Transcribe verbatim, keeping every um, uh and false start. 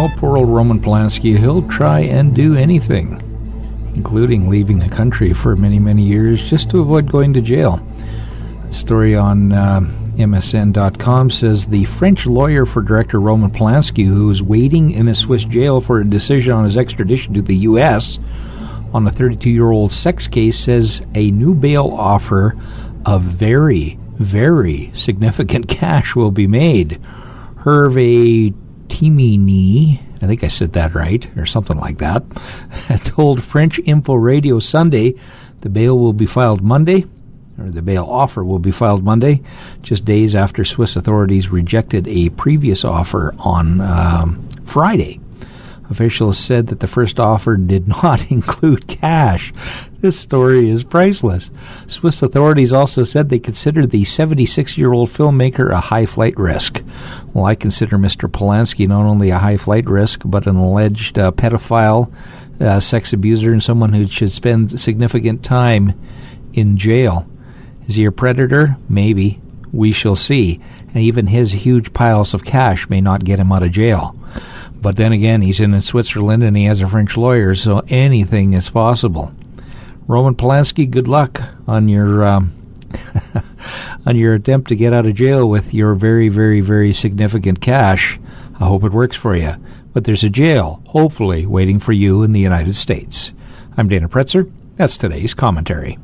poor old Roman Polanski, he'll try and do anything, including leaving the country for many, many years just to avoid going to jail. A story on uh, M S N dot com says the French lawyer for director Roman Polanski, who is waiting in a Swiss jail for a decision on his extradition to the U S on a thirty-two-year-old sex case, says a new bail offer of very, very significant cash will be made. Hervé Timini, I think I said that right, or something like that, told French Info Radio Sunday the bail will be filed Monday, or the bail offer will be filed Monday, just days after Swiss authorities rejected a previous offer on um, Friday. Officials said that the first offer did not include cash. This story is priceless. Swiss authorities also said they consider the seventy-six-year-old filmmaker a high-flight risk. Well, I consider Mister Polanski not only a high-flight risk, but an alleged uh, pedophile, uh, sex abuser, and someone who should spend significant time in jail. Is he a predator? Maybe. We shall see. And even his huge piles of cash may not get him out of jail. But then again, he's in Switzerland and he has a French lawyer, so anything is possible. Roman Polanski, good luck on your um, on your attempt to get out of jail with your very, very, very significant cash. I hope it works for you. But there's a jail, hopefully, waiting for you in the United States. I'm Dana Pretzer. That's today's commentary.